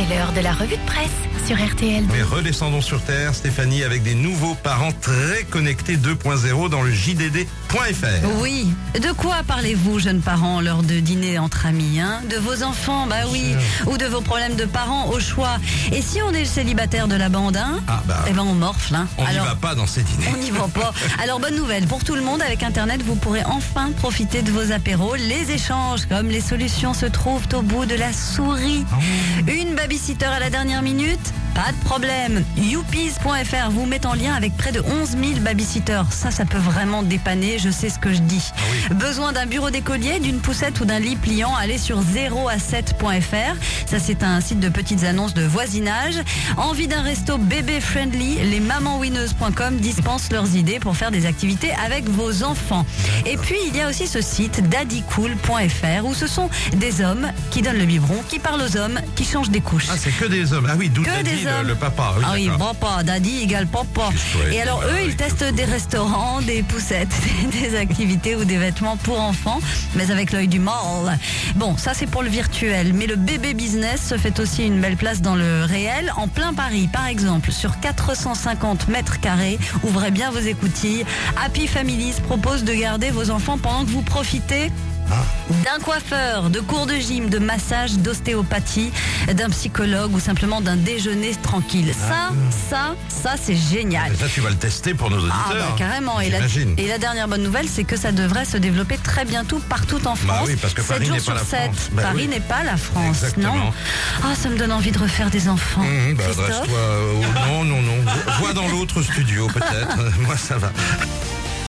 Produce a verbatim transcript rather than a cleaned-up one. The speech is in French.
C'est l'heure de la revue de presse sur R T L. Mais redescendons sur Terre, Stéphanie, avec des nouveaux parents très connectés deux point zéro dans le J D D point F R. Oui. De quoi parlez-vous, jeunes parents, lors de dîner entre amis, hein? De vos enfants, bah oui. Ou de vos problèmes de parents, au choix. Et si on est le célibataire de la bande, hein? Ah bah. Eh ben, on morfle, hein. On n'y Alors, va pas dans ces dîners. on n'y va pas. Alors, bonne nouvelle, pour tout le monde, avec Internet, vous pourrez enfin profiter de vos apéros. Les échanges, comme les solutions, se trouvent au bout de la souris. Une babysitter à la dernière minute? Pas de problème. Youpies point F R vous met en lien avec près de onze mille babysitters. Ça, ça peut vraiment dépanner, je sais ce que je dis. Ah oui. Besoin d'un bureau d'écolier, d'une poussette ou d'un lit pliant? Allez sur zéro à sept point F R. Ça, c'est un site de petites annonces de voisinage. Envie d'un resto bébé friendly? Les mamans winneuses point com dispensent leurs idées pour faire des activités avec vos enfants. Et puis, il y a aussi ce site daddycool point F R où ce sont des hommes qui donnent le biberon, qui parlent aux hommes, qui changent des couches. Ah, c'est que des hommes. Ah oui, d'où Que t'as des dit hommes. le, le papa. Oui, Ah oui, d'accord. papa, daddy égale papa. Ouais, Et alors voilà, eux, ils avec testent le des restaurants, des poussettes, des activités ou des vêtements pour enfants, mais avec l'œil du mal. Bon, ça c'est pour le virtuel, mais le bébé business se fait aussi une belle place dans le réel. En plein Paris, par exemple, sur quatre cent cinquante mètres carrés, ouvrez bien vos écoutilles. Happy Families propose de garder vos enfants pendant que vous profitez d'un coiffeur, de cours de gym, de massage, d'ostéopathie, d'un psychologue ou simplement d'un déjeuner tranquille. Ça, ça, ça c'est génial. Mais ça, tu vas le tester pour nos auditeurs. Ah bah carrément. Et la, J'imagine. et la dernière bonne nouvelle, c'est que ça devrait se développer très bientôt partout en France. Bah oui, parce que sept Paris jours n'est pas sur la sept. France. Bah Paris oui. n'est pas la France, Exactement. non. Ah, ça me donne envie de refaire des enfants. Mmh, bah, Christophe adresse-toi au... Non, non, non. Vois dans l'autre studio, peut-être. Moi, ça va.